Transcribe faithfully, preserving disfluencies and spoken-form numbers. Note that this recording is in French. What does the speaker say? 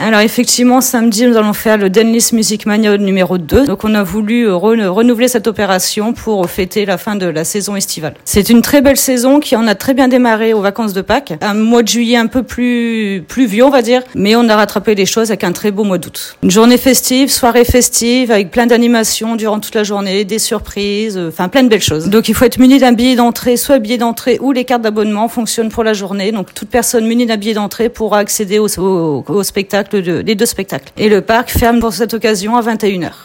Alors effectivement, samedi, nous allons faire le Denlis Music Mania numéro deux. Donc on a voulu re- renouveler cette opération pour fêter la fin de la saison estivale. C'est une très belle saison qui en a très bien démarré aux vacances de Pâques. Un mois de juillet un peu plus pluvieux, on va dire, mais on a rattrapé les choses avec un très beau mois d'août. Une journée festive, soirée festive, avec plein d'animations durant toute la journée, des surprises, enfin plein de belles choses. Donc il faut être muni d'un billet d'entrée, soit billet d'entrée ou les cartes d'abonnement fonctionnent pour la journée. Donc toute personne munie d'un billet d'entrée pourra accéder au, au, au spectacle, de, les deux spectacles. Et le parc ferme pour cette occasion à vingt et une heures.